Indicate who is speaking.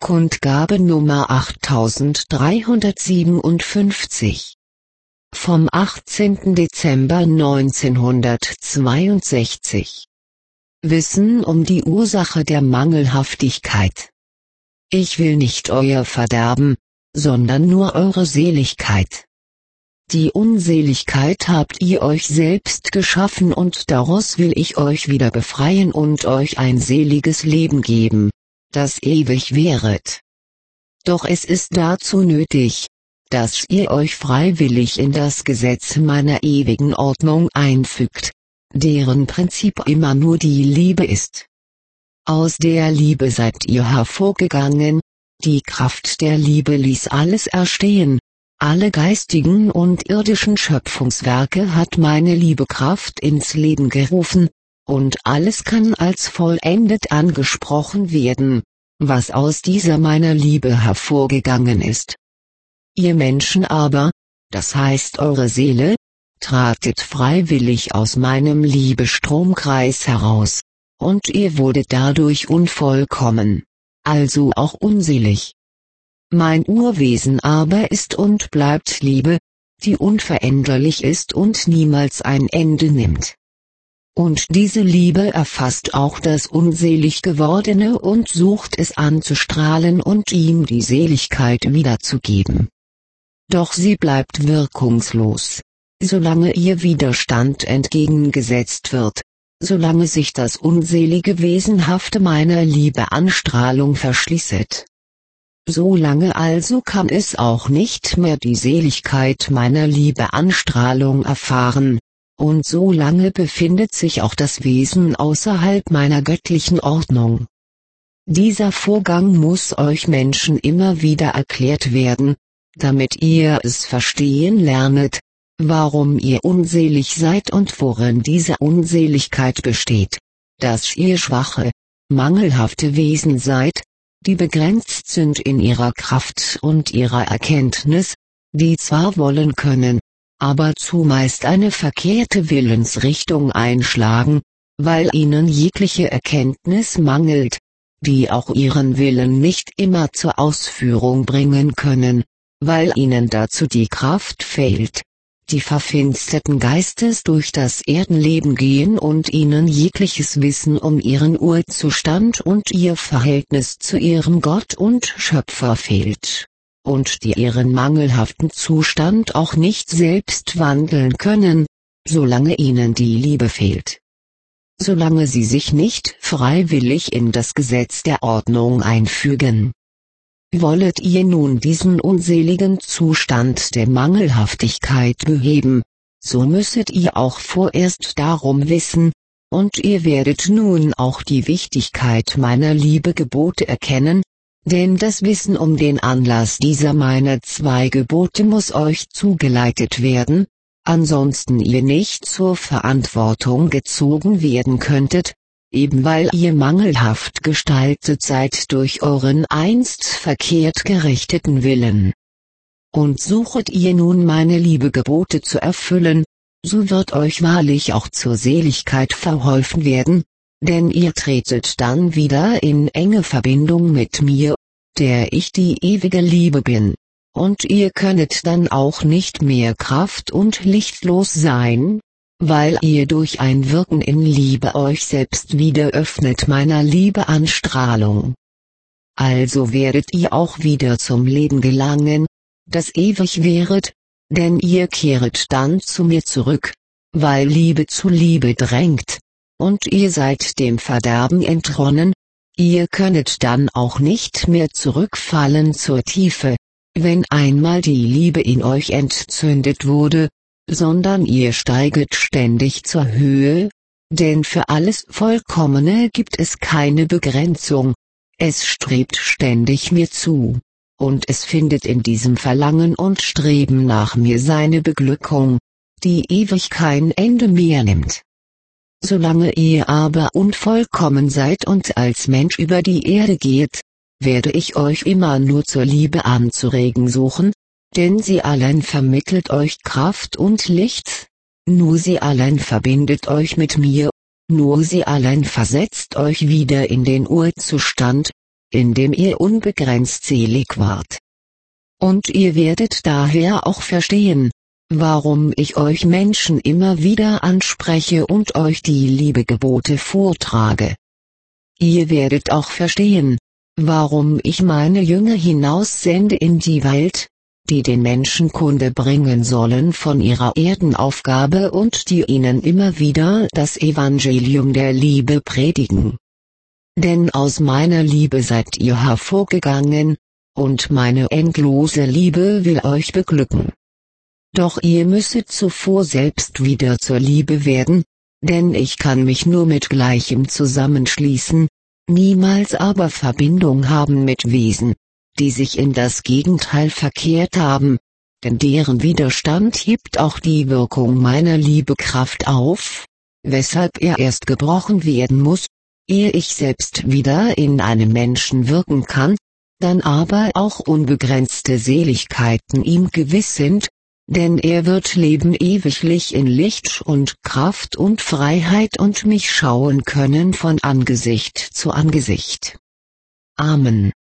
Speaker 1: Kundgabe Nummer 8357. Vom 18. Dezember 1962. Wissen um die Ursache der Mangelhaftigkeit. Ich will nicht euer Verderben, sondern nur eure Seligkeit. Die Unseligkeit habt ihr euch selbst geschaffen und daraus will ich euch wieder befreien und euch ein seliges Leben geben, das ewig währet. Doch es ist dazu nötig, dass ihr euch freiwillig in das Gesetz meiner ewigen Ordnung einfügt, deren Prinzip immer nur die Liebe ist. Aus der Liebe seid ihr hervorgegangen, die Kraft der Liebe ließ alles erstehen, alle geistigen und irdischen Schöpfungswerke hat meine Liebekraft ins Leben gerufen, und alles kann als vollendet angesprochen werden, was aus dieser meiner Liebe hervorgegangen ist. Ihr Menschen aber, das heißt eure Seele, tratet freiwillig aus meinem Liebestromkreis heraus, und ihr wurdet dadurch unvollkommen, also auch unselig. Mein Urwesen aber ist und bleibt Liebe, die unveränderlich ist und niemals ein Ende nimmt. Und diese Liebe erfasst auch das unselig Gewordene und sucht es anzustrahlen und ihm die Seligkeit wiederzugeben. Doch sie bleibt wirkungslos, solange ihr Widerstand entgegengesetzt wird, solange sich das unselige Wesenhafte meiner Liebe Anstrahlung verschließet. Solange also kann es auch nicht mehr die Seligkeit meiner Liebe Anstrahlung erfahren, und so lange befindet sich auch das Wesen außerhalb meiner göttlichen Ordnung. Dieser Vorgang muss euch Menschen immer wieder erklärt werden, damit ihr es verstehen lernet, warum ihr unselig seid und worin diese Unseligkeit besteht, dass ihr schwache, mangelhafte Wesen seid, die begrenzt sind in ihrer Kraft und ihrer Erkenntnis, die zwar wollen können, aber zumeist eine verkehrte Willensrichtung einschlagen, weil ihnen jegliche Erkenntnis mangelt, die auch ihren Willen nicht immer zur Ausführung bringen können, weil ihnen dazu die Kraft fehlt. Die verfinsterten Geistes durch das Erdenleben gehen und ihnen jegliches Wissen um ihren Urzustand und ihr Verhältnis zu ihrem Gott und Schöpfer fehlt, und die ihren mangelhaften Zustand auch nicht selbst wandeln können, solange ihnen die Liebe fehlt. Solange sie sich nicht freiwillig in das Gesetz der Ordnung einfügen. Wollet ihr nun diesen unseligen Zustand der Mangelhaftigkeit beheben, so müsset ihr auch vorerst darum wissen, und ihr werdet nun auch die Wichtigkeit meiner Liebegebote erkennen, denn das Wissen um den Anlass dieser meiner 2 Gebote muss euch zugeleitet werden, ansonsten ihr nicht zur Verantwortung gezogen werden könntet, eben weil ihr mangelhaft gestaltet seid durch euren einst verkehrt gerichteten Willen. Und suchet ihr nun meine Liebegebote zu erfüllen, so wird euch wahrlich auch zur Seligkeit verholfen werden, denn ihr tretet dann wieder in enge Verbindung mit mir, der ich die ewige Liebe bin, und ihr könnet dann auch nicht mehr kraft- und lichtlos sein, weil ihr durch ein Wirken in Liebe euch selbst wieder öffnet meiner Liebe Anstrahlung. Also werdet ihr auch wieder zum Leben gelangen, das ewig währet, denn ihr kehret dann zu mir zurück, weil Liebe zu Liebe drängt, und ihr seid dem Verderben entronnen, ihr könnet dann auch nicht mehr zurückfallen zur Tiefe, wenn einmal die Liebe in euch entzündet wurde, sondern ihr steiget ständig zur Höhe, denn für alles Vollkommene gibt es keine Begrenzung, es strebt ständig mir zu, und es findet in diesem Verlangen und Streben nach mir seine Beglückung, die ewig kein Ende mehr nimmt. Solange ihr aber unvollkommen seid und als Mensch über die Erde geht, werde ich euch immer nur zur Liebe anzuregen suchen, denn sie allein vermittelt euch Kraft und Licht, nur sie allein verbindet euch mit mir, nur sie allein versetzt euch wieder in den Urzustand, in dem ihr unbegrenzt selig wart. Und ihr werdet daher auch verstehen, warum ich euch Menschen immer wieder anspreche und euch die Liebegebote vortrage. Ihr werdet auch verstehen, warum ich meine Jünger hinaussende in die Welt, die den Menschen Kunde bringen sollen von ihrer Erdenaufgabe und die ihnen immer wieder das Evangelium der Liebe predigen. Denn aus meiner Liebe seid ihr hervorgegangen, und meine endlose Liebe will euch beglücken. Doch ihr müsset zuvor selbst wieder zur Liebe werden, denn ich kann mich nur mit Gleichem zusammenschließen, niemals aber Verbindung haben mit Wesen, die sich in das Gegenteil verkehrt haben, denn deren Widerstand hebt auch die Wirkung meiner Liebe Kraft auf, weshalb er erst gebrochen werden muss, ehe ich selbst wieder in einem Menschen wirken kann, dann aber auch unbegrenzte Seligkeiten ihm gewiss sind, denn er wird leben ewiglich in Licht und Kraft und Freiheit und mich schauen können von Angesicht zu Angesicht. Amen.